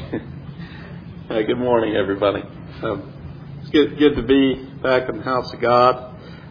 Good morning, everybody. It's good to be back in the house of God.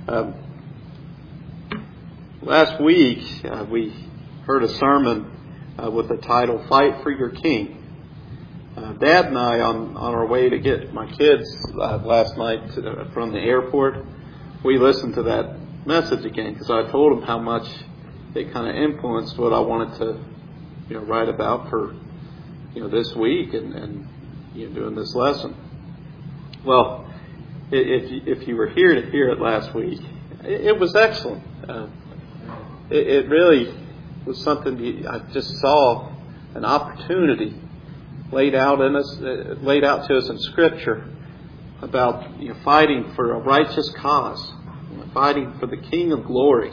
Last week, we heard a sermon with the title, Fight for Your King. Dad and I, on our way to get my kids last night from the airport, we listened to that message again because I told them how much it kind of influenced what I wanted to write about for this week and doing this lesson. Well, if you were here to hear it last week, it was excellent. It really was something I just saw an opportunity laid out to us in Scripture about fighting for a righteous cause, fighting for the King of Glory.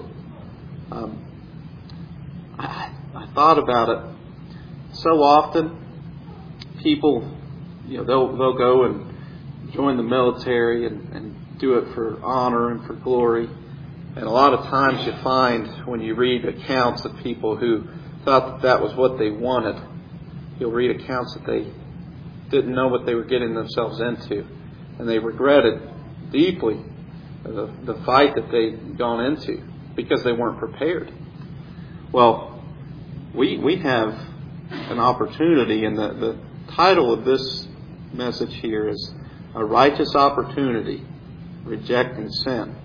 I thought about it. So often, people, they'll go and join the military and do it for honor and for glory. And a lot of times you find when you read accounts of people who thought that was what they wanted, you'll read accounts that they didn't know what they were getting themselves into. And they regretted deeply the fight that they'd gone into because they weren't prepared. Well, we have an opportunity, and the title of this message here is A Righteous Opportunity, Rejecting Sin.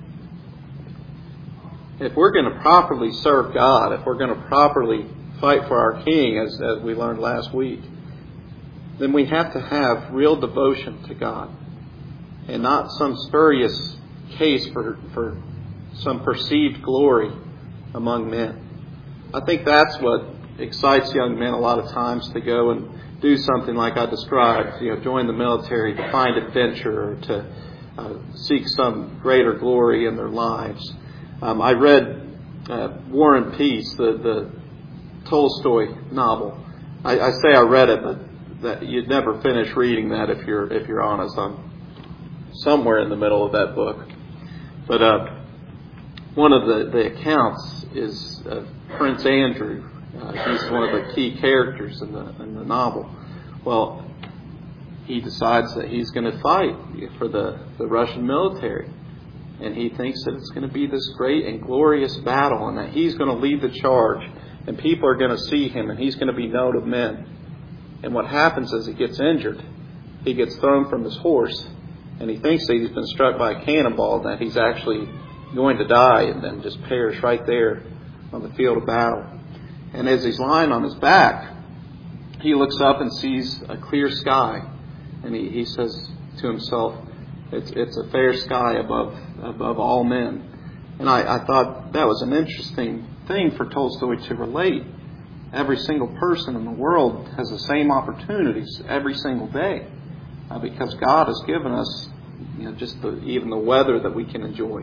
If we're going to properly serve God, if we're going to properly fight for our King, as we learned last week, then we have to have real devotion to God and not some spurious case for some perceived glory among men. I think that's what excites young men a lot of times to go and do something like I described, join the military to find adventure or to seek some greater glory in their lives. I read War and Peace, the Tolstoy novel. I say I read it, but that you'd never finish reading that if you're honest. I'm somewhere in the middle of that book. But one of the accounts is Prince Andrew. He's one of the key characters in the novel. Well, he decides that he's going to fight for the Russian military. And he thinks that it's going to be this great and glorious battle and that he's going to lead the charge. And people are going to see him and he's going to be known of men. And what happens is he gets injured. He gets thrown from his horse. And he thinks that he's been struck by a cannonball and that he's actually going to die and then just perish right there on the field of battle. And as he's lying on his back, he looks up and sees a clear sky. And he says to himself, it's a fair sky above all men. And I thought that was an interesting thing for Tolstoy to relate. Every single person in the world has the same opportunities every single day because God has given us even the weather that we can enjoy.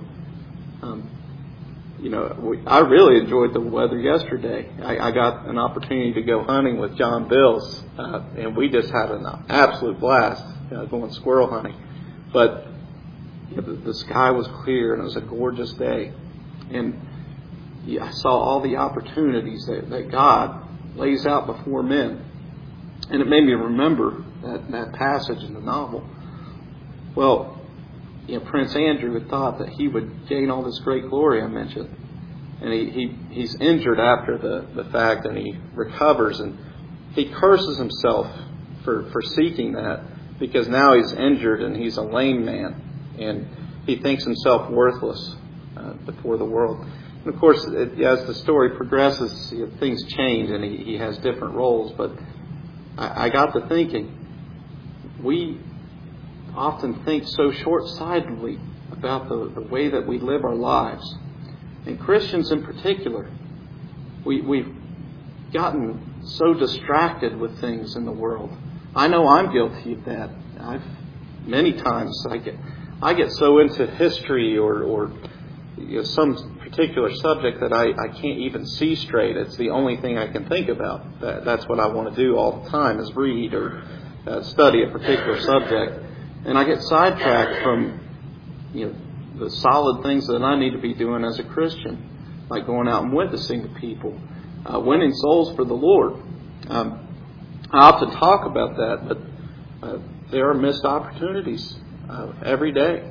I really enjoyed the weather yesterday. I got an opportunity to go hunting with John Bills, and we just had an absolute blast going squirrel hunting. But the sky was clear, and it was a gorgeous day. And I saw all the opportunities that God lays out before men. And it made me remember that passage in the novel. Well, Prince Andrew had thought that he would gain all this great glory I mentioned. And he's injured after the fact, and he recovers, and he curses himself for seeking that because now he's injured and he's a lame man. And he thinks himself worthless before the world. And of course, as the story progresses, things change and he has different roles. But I got to thinking, we often think so short-sightedly about the way that we live our lives. And Christians in particular, we've gotten so distracted with things in the world. I know I'm guilty of that. Many times I get so into history or some particular subject that I can't even see straight. It's the only thing I can think about. That's what I want to do all the time is read or study a particular subject. And I get sidetracked from the solid things that I need to be doing as a Christian, like going out and witnessing to people, winning souls for the Lord. I often talk about that, but there are missed opportunities every day.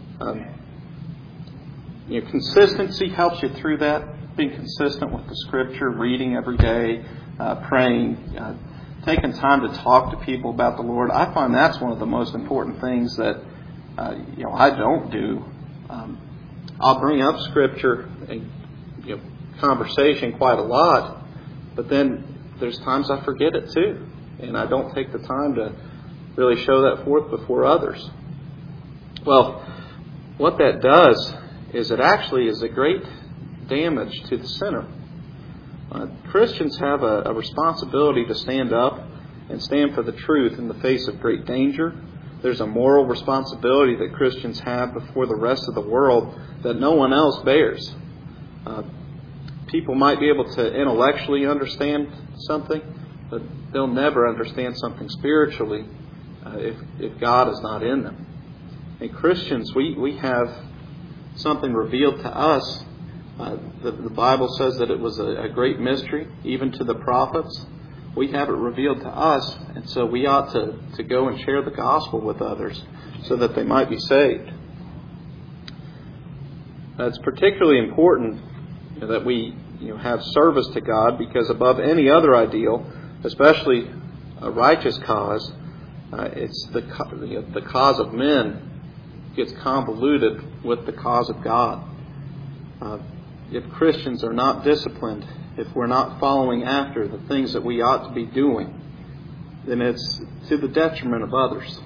Consistency helps you through that. Being consistent with the Scripture, reading every day, praying, taking time to talk to people about the Lord. I find that's one of the most important things that I don't do. I'll bring up Scripture and conversation quite a lot, but then there's times I forget it too, and I don't take the time to really show that forth before others. Well, what that does is it actually is a great damage to the sinner. Christians have a responsibility to stand up and stand for the truth in the face of great danger. There's a moral responsibility that Christians have before the rest of the world that no one else bears. People might be able to intellectually understand something, but they'll never understand something spiritually if God is not in them. And Christians, we have something revealed to us. The Bible says that it was a great mystery, even to the prophets. We have it revealed to us, and so we ought to go and share the gospel with others so that they might be saved. It's particularly important that we have service to God, because above any other ideal, especially a righteous cause, it's the cause of men gets convoluted with the cause of God. If Christians are not disciplined, if we're not following after the things that we ought to be doing, then it's to the detriment of others.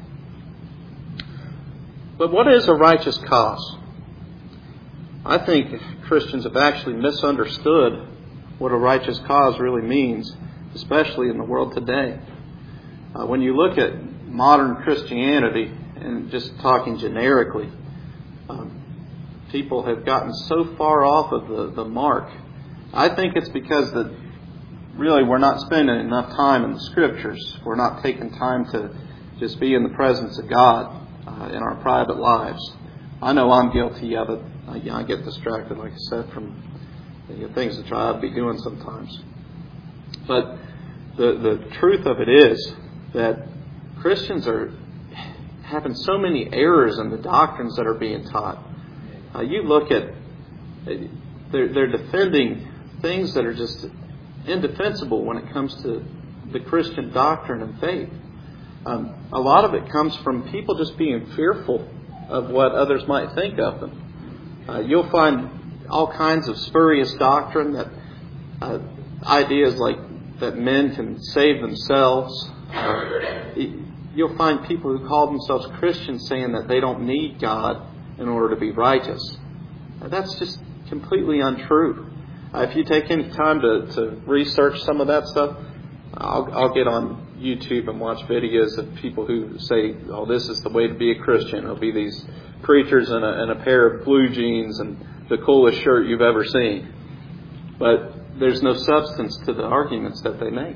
But what is a righteous cause? I think Christians have actually misunderstood what a righteous cause really means, especially in the world today. When you look at modern Christianity, and just talking generically, people have gotten so far off of the mark. I think it's because that really we're not spending enough time in the Scriptures. We're not taking time to just be in the presence of God in our private lives. I know I'm guilty of it. I get distracted, like I said, from things that I ought to be doing sometimes. But the truth of it is that Christians are having so many errors in the doctrines that are being taught. You look at, they're defending things that are just indefensible when it comes to the Christian doctrine and faith. A lot of it comes from people just being fearful of what others might think of them. You'll find all kinds of spurious doctrine, that ideas like that men can save themselves. You'll find people who call themselves Christians saying that they don't need God in order to be righteous. That's just completely untrue. If you take any time to research some of that stuff, I'll get on YouTube and watch videos of people who say, "Oh, this is the way to be a Christian." It'll be these preachers in a pair of blue jeans and the coolest shirt you've ever seen. But there's no substance to the arguments that they make.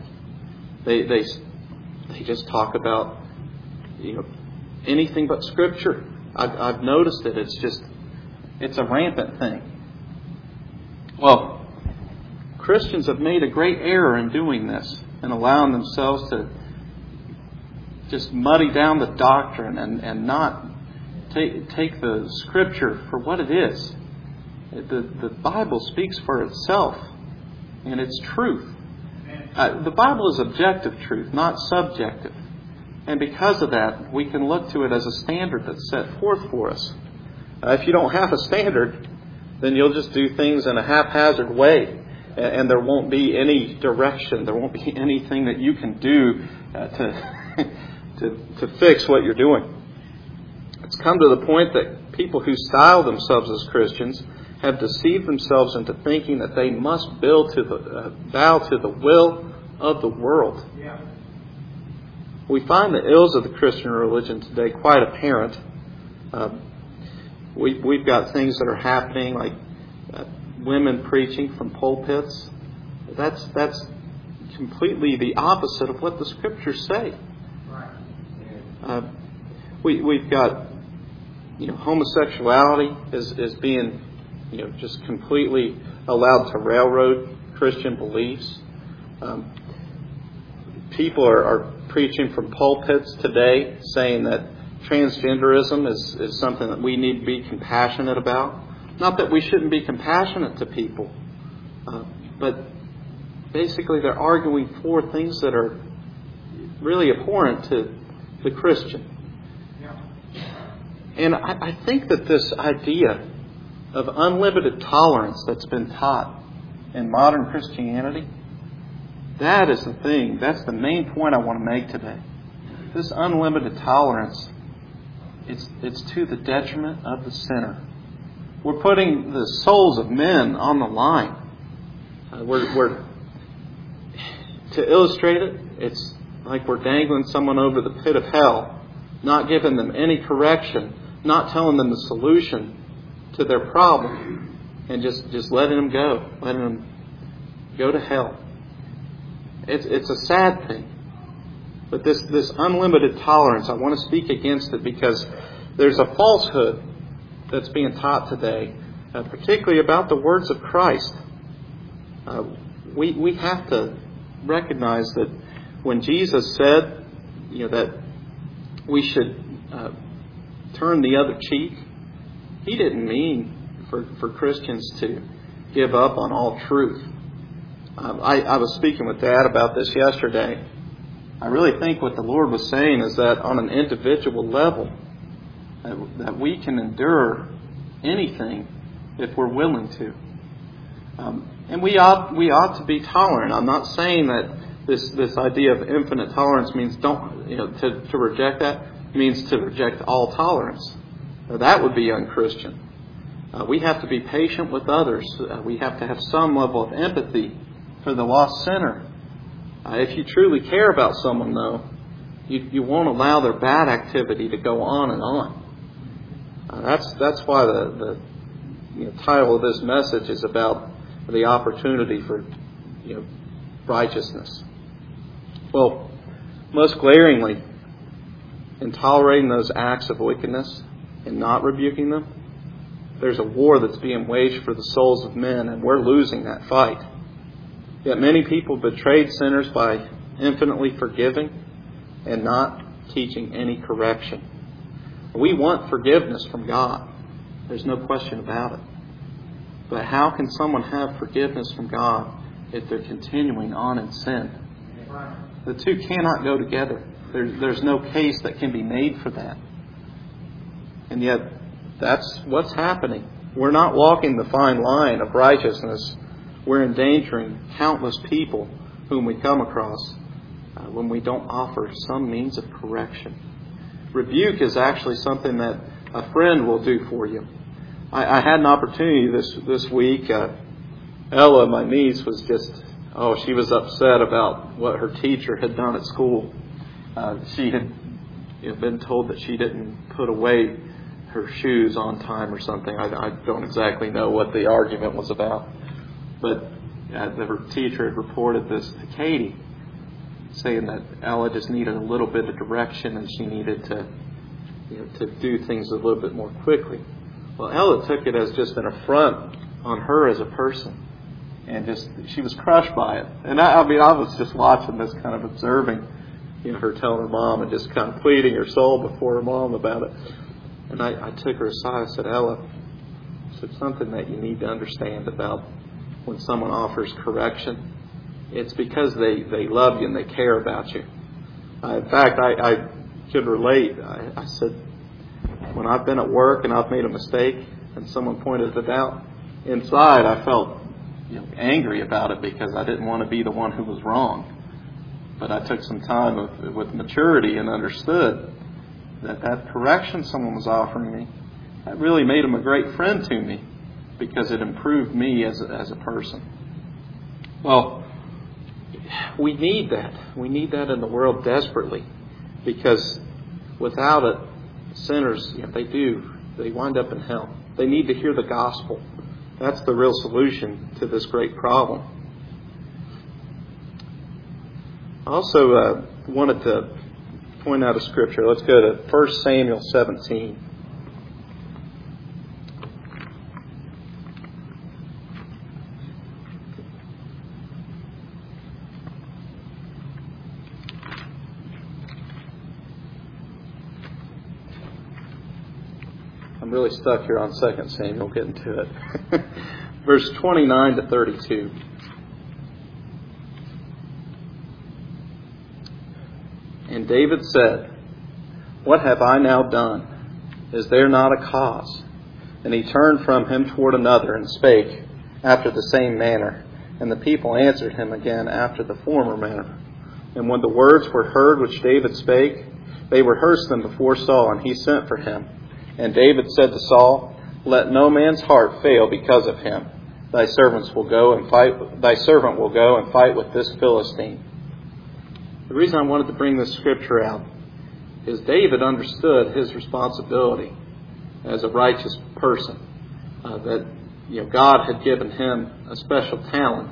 They just talk about anything but Scripture. I've noticed it. It's a rampant thing. Well, Christians have made a great error in doing this and allowing themselves to just muddy down the doctrine and not take the Scripture for what it is. The Bible speaks for itself, and it's truth. The Bible is objective truth, not subjective. And because of that, we can look to it as a standard that's set forth for us. If you don't have a standard, then you'll just do things in a haphazard way, and there won't be any direction. There won't be anything that you can do to fix what you're doing. It's come to the point that people who style themselves as Christians have deceived themselves into thinking that they must bow to the will of the world. Yeah. We find the ills of the Christian religion today quite apparent. We've got things that are happening like women preaching from pulpits. That's completely the opposite of what the Scriptures say. We've got homosexuality is being just completely allowed to railroad Christian beliefs. people are preaching from pulpits today saying that transgenderism is something that we need to be compassionate about. Not that we shouldn't be compassionate to people, but basically they're arguing for things that are really abhorrent to the Christian. And I think that this idea of unlimited tolerance that's been taught in modern Christianity, that is the thing. That's the main point I want to make today. This unlimited tolerance, it's to the detriment of the sinner. We're putting the souls of men on the line. We're to illustrate it, it's like we're dangling someone over the pit of hell, not giving them any correction, not telling them the solution to their problem, and just letting them go to hell. It's a sad thing. But this unlimited tolerance, I want to speak against it because there's a falsehood that's being taught today, particularly about the words of Christ. We have to recognize that when Jesus said, that we should turn the other cheek, He didn't mean for Christians to give up on all truth. I was speaking with Dad about this yesterday. I really think what the Lord was saying is that on an individual level, that we can endure anything if we're willing to. And we ought to be tolerant. I'm not saying that this idea of infinite tolerance means to reject that means to reject all tolerance. That would be unchristian. We have to be patient with others. We have to have some level of empathy for the lost sinner. If you truly care about someone, though, you won't allow their bad activity to go on and on. That's why the title of this message is about the opportunity for righteousness. Well, most glaringly, in tolerating those acts of wickedness and not rebuking them, there's a war that's being waged for the souls of men, and we're losing that fight. Yet many people betrayed sinners by infinitely forgiving and not teaching any correction. We want forgiveness from God. There's no question about it. But how can someone have forgiveness from God if they're continuing on in sin? The two cannot go together. There's no case that can be made for that. And yet, that's what's happening. We're not walking the fine line of righteousness. We're endangering countless people whom we come across when we don't offer some means of correction. Rebuke is actually something that a friend will do for you. I had an opportunity this week. Ella, my niece, was she was upset about what her teacher had done at school. She had been told that she didn't put away her shoes on time or something. I don't exactly know what the argument was about. But her teacher had reported this to Katie, saying that Ella just needed a little bit of direction and she needed to do things a little bit more quickly. Well, Ella took it as just an affront on her as a person. And she was crushed by it. And I was just watching this, kind of observing, her telling her mom and just kind of pleading her soul before her mom about it. And I took her aside. I said, Ella, it's something that you need to understand about when someone offers correction. It's because they love you and they care about you. In fact, I could relate. I said, when I've been at work and I've made a mistake and someone pointed it out, inside I felt angry about it because I didn't want to be the one who was wrong. But I took some time with maturity and understood that correction someone was offering me, that really made them a great friend to me because it improved me as a person. Well, we need that. We need that in the world desperately, because without it, sinners, they wind up in hell. They need to hear the gospel. That's the real solution to this great problem. I also wanted to point out a scripture. Let's go to 1 Samuel 17. I'm really stuck here on 2 Samuel, getting to it. Verse 29 to 32. And David said, "What have I now done? Is there not a cause?" And he turned from him toward another, and spake after the same manner. And the people answered him again after the former manner. And when the words were heard which David spake, they rehearsed them before Saul, and he sent for him. And David said to Saul, "Let no man's heart fail because of him. Thy servant will go and fight with this Philistine." The reason I wanted to bring this scripture out is David understood his responsibility as a righteous person. That God had given him a special talent.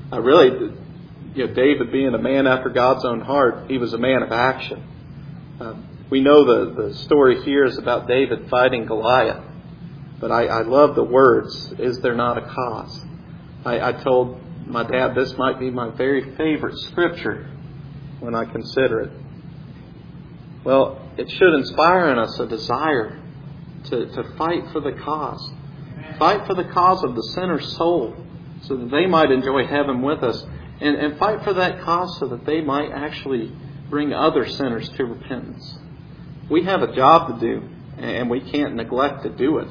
David being a man after God's own heart, he was a man of action. We know the story here is about David fighting Goliath. But I love the words, "Is there not a cause?" I told my dad this might be my very favorite scripture when I consider it. Well, it should inspire in us a desire to fight for the cause. Fight for the cause of the sinner's soul so that they might enjoy heaven with us. And fight for that cause so that they might actually bring other sinners to repentance. We have a job to do, and we can't neglect to do it.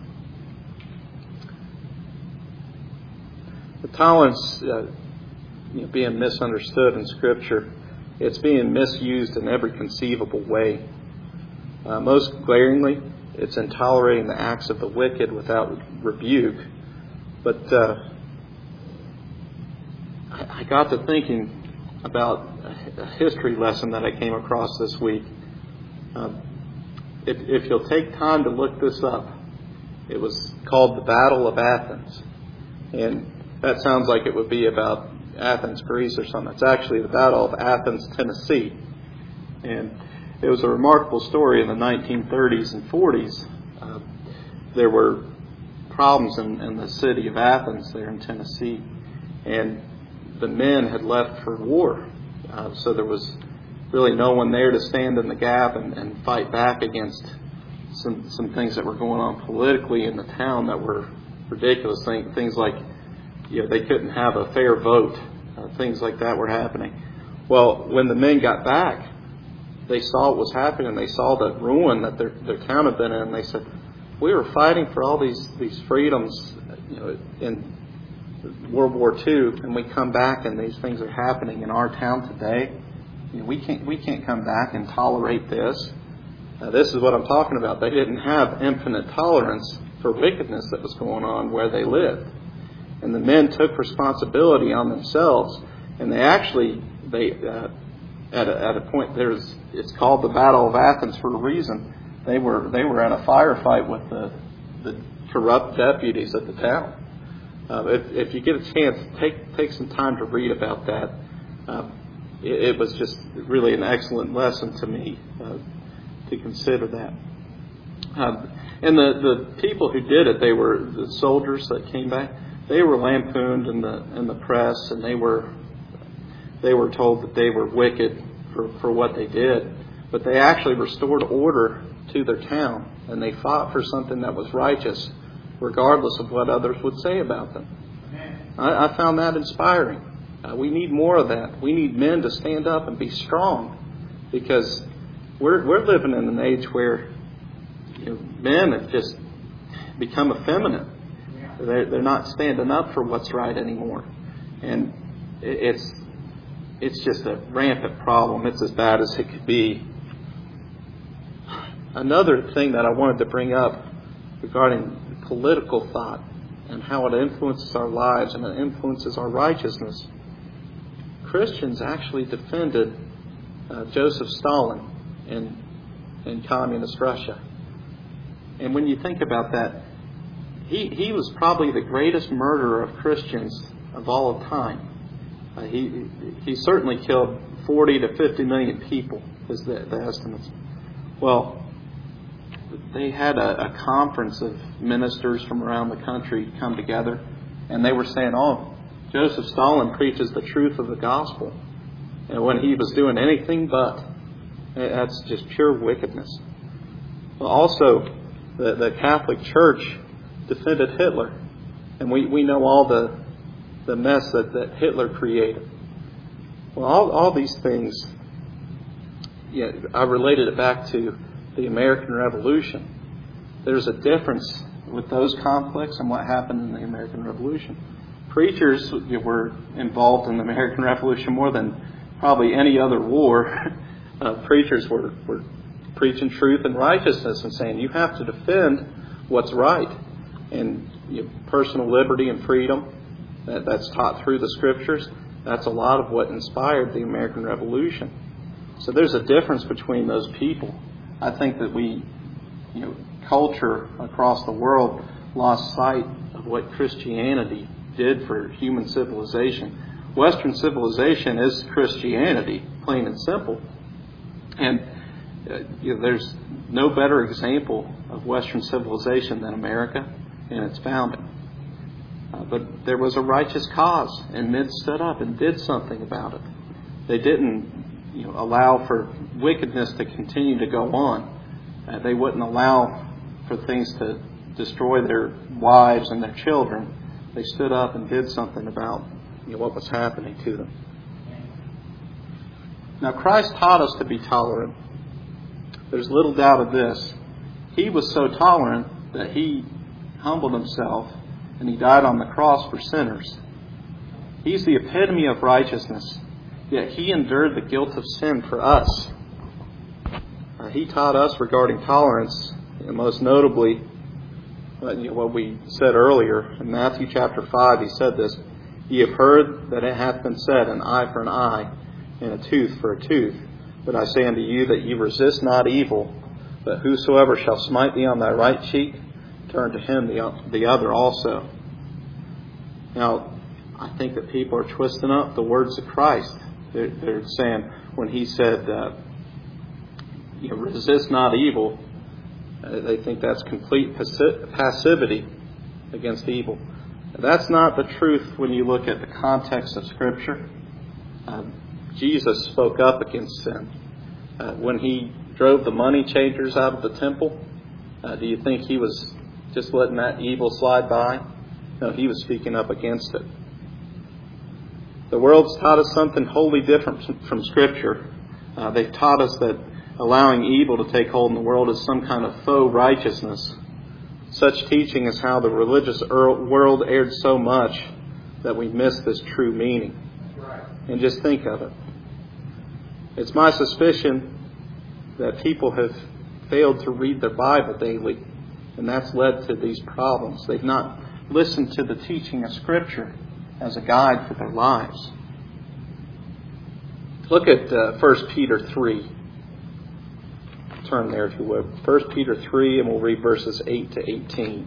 The tolerance being misunderstood in Scripture, it's being misused in every conceivable way. Most glaringly, it's in tolerating the acts of the wicked without rebuke. But I got to thinking about a history lesson that I came across this week. If you'll take time to look this up, it was called the Battle of Athens. And that sounds like it would be about Athens, Greece or something. It's actually the Battle of Athens, Tennessee. And it was a remarkable story in the 1930s and 40s. There were problems in the city of Athens there in Tennessee. And the men had left for war. So there was really no one there to stand in the gap and fight back against some things that were going on politically in the town that were ridiculous. Things like they couldn't have a fair vote. Things like that were happening. Well, when the men got back, they saw what was happening. They saw the ruin that their town had been in. And they said, "We were fighting for all these freedoms, in World War II, and we come back and these things are happening in our town today. We can't come back and tolerate this." This is what I'm talking about. They didn't have infinite tolerance for wickedness that was going on where they lived. And the men took responsibility on themselves, and at a point it's called the Battle of Athens for a reason. They were at a firefight with the corrupt deputies of the town. If you get a chance, take some time to read about that. It was just really an excellent lesson to me to consider that. And the people who did it, they were the soldiers that came back. They were lampooned in the press, and they were told that they were wicked for what they did. But they actually restored order to their town, and they fought for something that was righteous, regardless of what others would say about them. I found that inspiring. We need more of that. We need men to stand up and be strong, because we're living in an age where men have just become effeminate. They're not standing up for what's right anymore, and it's just a rampant problem. It's as bad as it could be. Another thing that I wanted to bring up regarding political thought and how it influences our lives and it influences our righteousness. Christians actually defended Joseph Stalin in communist Russia. And when you think about that, he was probably the greatest murderer of Christians of all of time. He certainly killed 40 to 50 million people, is the estimates. Well, they had a conference of ministers from around the country come together, and they were saying, Joseph Stalin preaches the truth of the gospel. And when he was doing anything but, that's just pure wickedness. Well, also, The Catholic Church defended Hitler. And we know all the mess that Hitler created. Well, all these things, I related it back to the American Revolution. There's a difference with those conflicts and what happened in the American Revolution. Preachers were involved in the American Revolution more than probably any other war. Preachers were preaching truth and righteousness and saying you have to defend what's right. And personal liberty and freedom, that's taught through the Scriptures. That's a lot of what inspired the American Revolution. So there's a difference between those people. I think that culture across the world lost sight of what Christianity did for human civilization. Western civilization is Christianity, plain and simple. And there's no better example of Western civilization than America and its founding. But there was a righteous cause, and men stood up and did something about it. They didn't allow for wickedness to continue to go on. They wouldn't allow for things to destroy their wives and their children. They stood up and did something about what was happening to them. Now, Christ taught us to be tolerant. There's little doubt of this. He was so tolerant that He humbled Himself and He died on the cross for sinners. He's the epitome of righteousness, yet He endured the guilt of sin for us. He taught us regarding tolerance, and most notably, what we said earlier in Matthew chapter 5, He said this, "Ye have heard that it hath been said, an eye for an eye, and a tooth for a tooth. But I say unto you that ye resist not evil, but whosoever shall smite thee on thy right cheek, turn to him the other also." Now, I think that people are twisting up the words of Christ. They're saying when He said, resist not evil, they think that's complete passivity against evil. That's not the truth when you look at the context of Scripture. Jesus spoke up against sin. When He drove the money changers out of the temple, do you think He was just letting that evil slide by? No, He was speaking up against it. The world's taught us something wholly different from Scripture. They've taught us that allowing evil to take hold in the world is some kind of faux righteousness. Such teaching is how the religious world erred so much that we miss this true meaning. And just think of it. It's my suspicion that people have failed to read their Bible daily, and that's led to these problems. They've not listened to the teaching of Scripture as a guide for their lives. Look at 1 Peter 3. Turn there if you would. 1 Peter 3, and we'll read verses 8 to 18.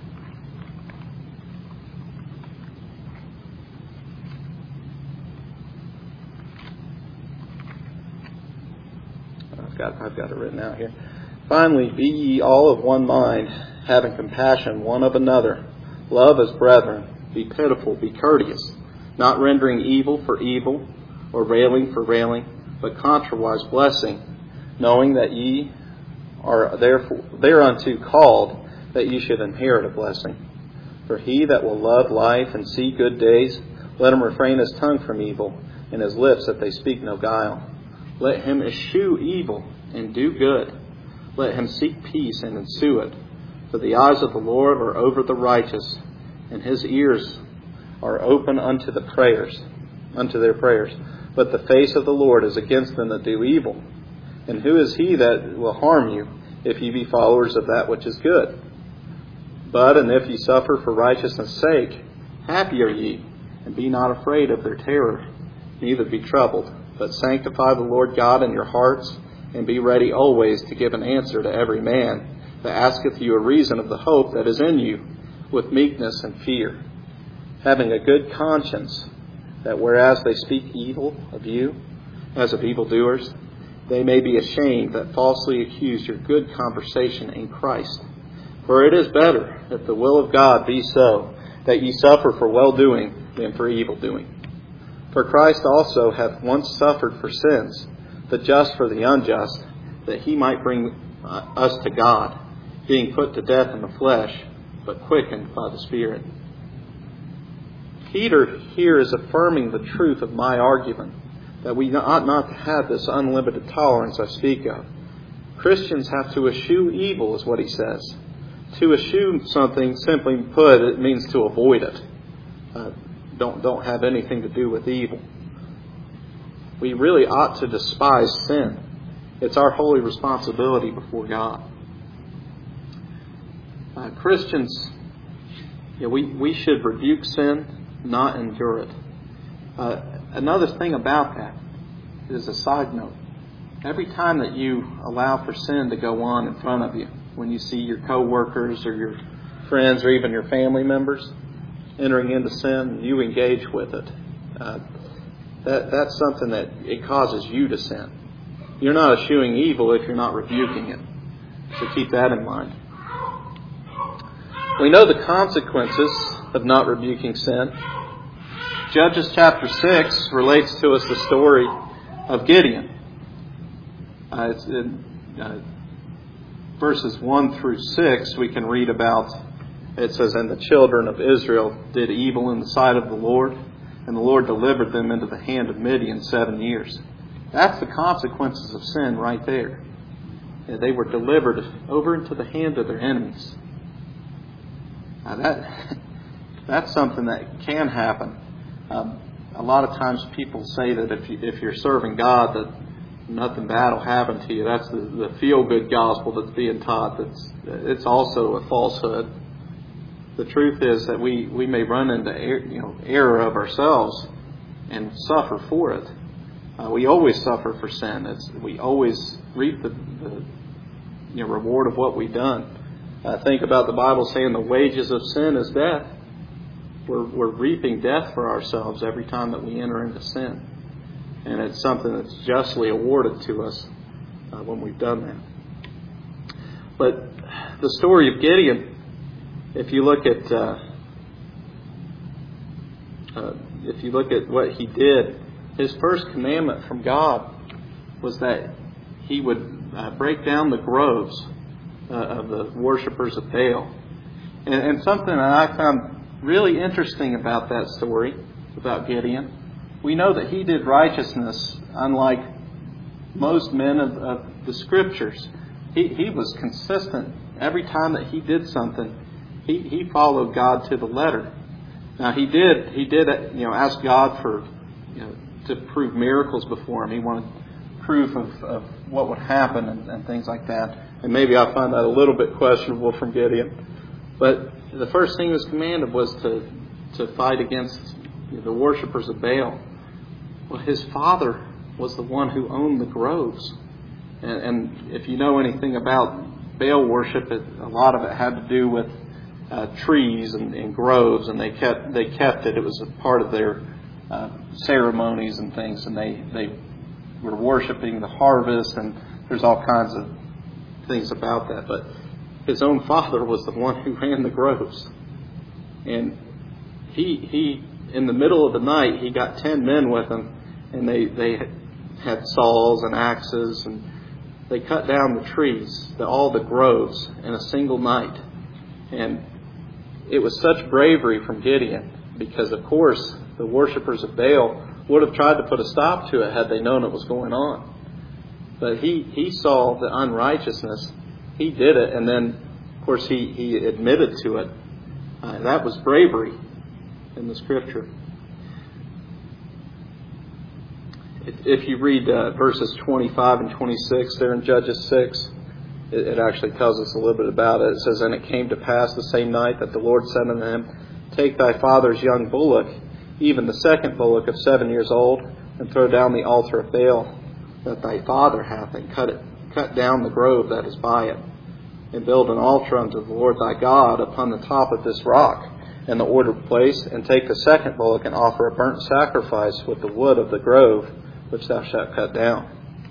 I've got it written out here. "Finally, be ye all of one mind, having compassion one of another. Love as brethren. Be pitiful, be courteous, not rendering evil for evil, or railing for railing, but contrariwise blessing, knowing that ye are thereunto called, that ye should inherit a blessing. For he that will love life and see good days, let him refrain his tongue from evil, and his lips that they speak no guile. Let him eschew evil and do good. Let him seek peace and ensue it. For the eyes of the Lord are over the righteous, and His ears are open unto their prayers. But the face of the Lord is against them that do evil. And who is he that will harm you, if ye be followers of that which is good? But, and if ye suffer for righteousness' sake, happy are ye, and be not afraid of their terror, neither be troubled, but sanctify the Lord God in your hearts, and be ready always to give an answer to every man that asketh you a reason of the hope that is in you, with meekness and fear, having a good conscience, that whereas they speak evil of you, as of evildoers, they may be ashamed that falsely accuse your good conversation in Christ. For it is better, if the will of God be so, that ye suffer for well-doing than for evil-doing. For Christ also hath once suffered for sins, the just for the unjust, that He might bring us to God, being put to death in the flesh, but quickened by the Spirit. Peter here is affirming the truth of my argument, that we ought not to have this unlimited tolerance I speak of. Christians have to eschew evil, is what he says. To eschew something, simply put, it means to avoid it. Don't have anything to do with evil. We really ought to despise sin. It's our holy responsibility before God. Christians, we should rebuke sin, not endure it. Another thing about that is a side note. Every time that you allow for sin to go on in front of you, when you see your co-workers or your friends or even your family members entering into sin, you engage with it. That's something that it causes you to sin. You're not eschewing evil if you're not rebuking it. So keep that in mind. We know the consequences of not rebuking sin. Judges chapter 6 relates to us the story of Gideon. It's in verses 1 through 6 we can read about, it says, "And the children of Israel did evil in the sight of the Lord, and the Lord delivered them into the hand of Midian 7 years." That's the consequences of sin right there. They were delivered over into the hand of their enemies. Now that's something that can happen. A lot of times people say that if you're serving God, that nothing bad will happen to you. That's the feel-good gospel that's being taught. It's also a falsehood. The truth is that we may run into error of ourselves and suffer for it. We always suffer for sin. We always reap the reward of what we've done. Think about the Bible saying the wages of sin is death. We're reaping death for ourselves every time that we enter into sin. And it's something that's justly awarded to us when we've done that. But the story of Gideon, if you look at what he did, his first commandment from God was that he would break down the groves of the worshippers of Baal. And something that I found really interesting about that story, about Gideon, we know that he did righteousness unlike most men of the Scriptures. He was consistent. Every time that he did something, he followed God to the letter. Now he did ask God for to prove miracles before him. He wanted proof of what would happen and things like that. And maybe I find that a little bit questionable from Gideon. But the first thing he was commanded was to fight against the worshippers of Baal. Well, his father was the one who owned the groves. And if you know anything about Baal worship, a lot of it had to do with trees and groves, and they kept it. It was a part of their ceremonies and things, and they were worshiping the harvest, and there's all kinds of things about that. But his own father was the one who ran the groves, and he in the middle of the night he got 10 men with him, and they had saws and axes, and they cut down the trees, all the groves, in a single night. And it was such bravery from Gideon, because of course the worshippers of Baal would have tried to put a stop to it had they known it was going on. But he saw the unrighteousness. He did it, and then of course he admitted to it. That was bravery in the Scripture. If you read verses 25 and 26 there in Judges 6, it actually tells us a little bit about it. It says, "And it came to pass the same night that the Lord said unto him, Take thy father's young bullock, even the second bullock of 7 years old, and throw down the altar of Baal that thy father hath, and cut down the grove that is by it, and build an altar unto the Lord thy God upon the top of this rock in the ordered place, and take the second bullock and offer a burnt sacrifice with the wood of the grove which thou shalt cut down."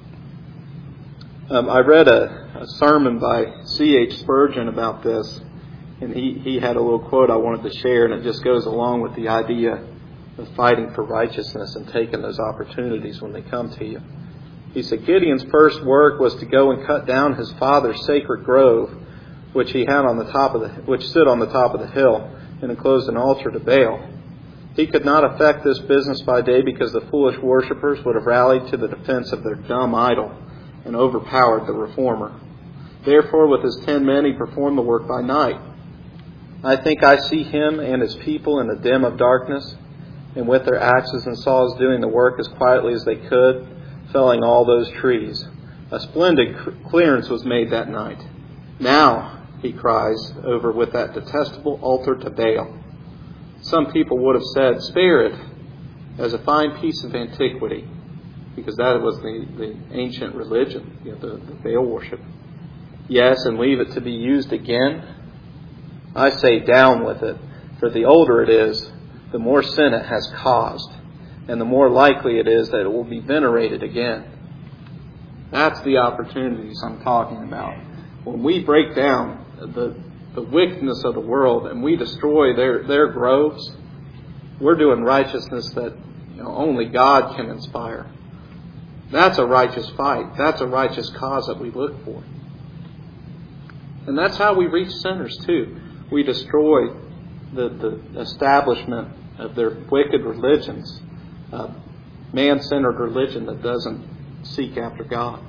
I read a sermon by C.H. Spurgeon about this, and he had a little quote I wanted to share, and it just goes along with the idea of fighting for righteousness and taking those opportunities when they come to you. He said, "Gideon's first work was to go and cut down his father's sacred grove, which stood on the top of the hill and enclosed an altar to Baal. He could not effect this business by day because the foolish worshippers would have rallied to the defense of their dumb idol and overpowered the reformer. Therefore, with his 10 men, he performed the work by night. I think I see him and his people in the dim of darkness, and with their axes and saws doing the work as quietly as they could, felling all those trees. A splendid clearance was made that night. Now, he cries over with that detestable altar to Baal. Some people would have said, spare it as a fine piece of antiquity, because that was the ancient religion, the Baal worship. Yes, and leave it to be used again. I say down with it, for the older it is, the more sin it has caused, and the more likely it is that it will be venerated again. That's the opportunities I'm talking about. When we break down the wickedness of the world and we destroy their groves, we're doing righteousness that only God can inspire. That's a righteous fight. That's a righteous cause that we look for. And that's how we reach sinners too. We destroy the establishment of their wicked religions, man-centered religion that doesn't seek after God.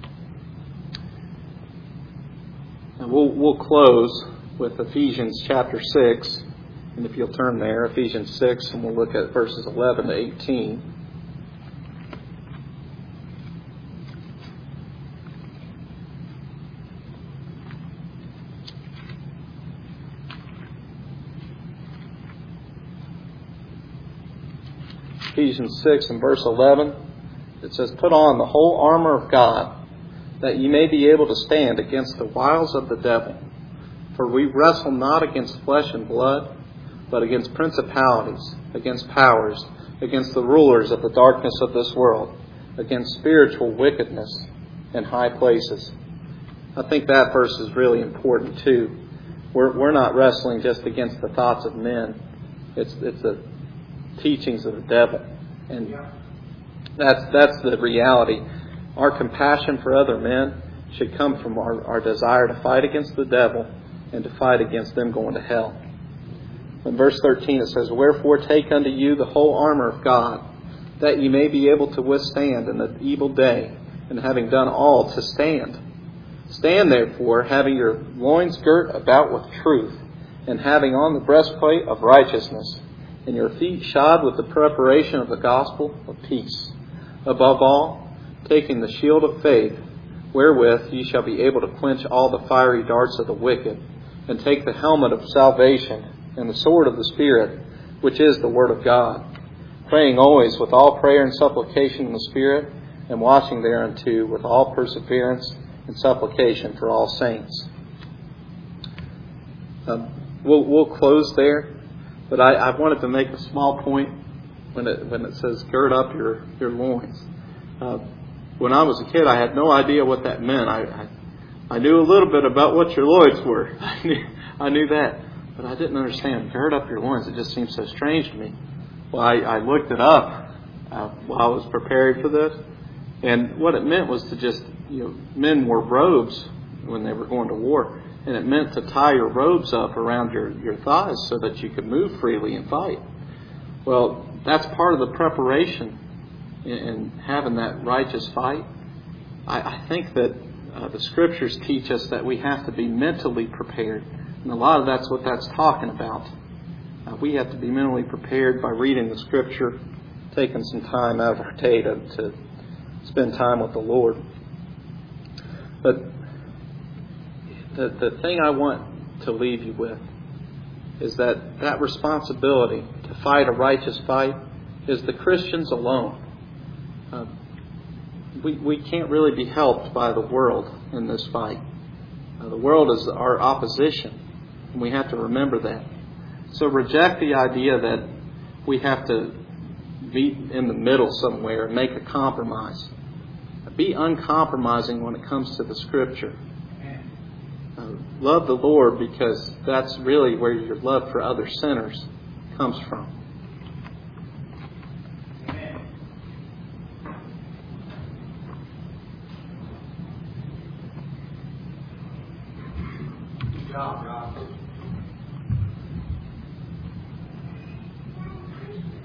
And we'll close with Ephesians chapter 6. And if you'll turn there, Ephesians 6, and we'll look at verses 11 to 18. Ephesians 6 and verse 11, it says, put on the whole armor of God, that ye may be able to stand against the wiles of the devil. For we wrestle not against flesh and blood, but against principalities, against powers, against the rulers of the darkness of this world, against spiritual wickedness in high places. I think that verse is really important too. We're not wrestling just against the thoughts of men. It's the teachings of the devil. And that's the reality. Our compassion for other men should come from our desire to fight against the devil and to fight against them going to hell. In verse 13 it says, wherefore take unto you the whole armor of God, that ye may be able to withstand in the evil day, and having done all, to stand. Stand therefore, having your loins girt about with truth, and having on the breastplate of righteousness, and your feet shod with the preparation of the gospel of peace. Above all, taking the shield of faith, wherewith ye shall be able to quench all the fiery darts of the wicked, and take the helmet of salvation, and the sword of the Spirit, which is the Word of God, praying always with all prayer and supplication in the Spirit, and watching thereunto with all perseverance and supplication for all saints. We'll close there. But I wanted to make a small point when it says gird up your loins. When I was a kid, I had no idea what that meant. I knew a little bit about what your loins were. I knew that, but I didn't understand. Gird up your loins. It just seemed so strange to me. Well, I looked it up while I was preparing for this, and what it meant was to just men wore robes when they were going to war. And it meant to tie your robes up around your thighs so that you could move freely and fight. Well, that's part of the preparation in having that righteous fight. I think that the Scriptures teach us that we have to be mentally prepared. And a lot of that's what that's talking about. We have to be mentally prepared by reading the Scripture, taking some time out of our day to spend time with the Lord. But the thing I want to leave you with is that responsibility to fight a righteous fight is the Christians alone. We can't really be helped by the world in this fight. The world is our opposition, and we have to remember that. So reject the idea that we have to meet in the middle somewhere and make a compromise. Be uncompromising when it comes to the Scripture. Love the Lord, because that's really where your love for other sinners comes from. job, God.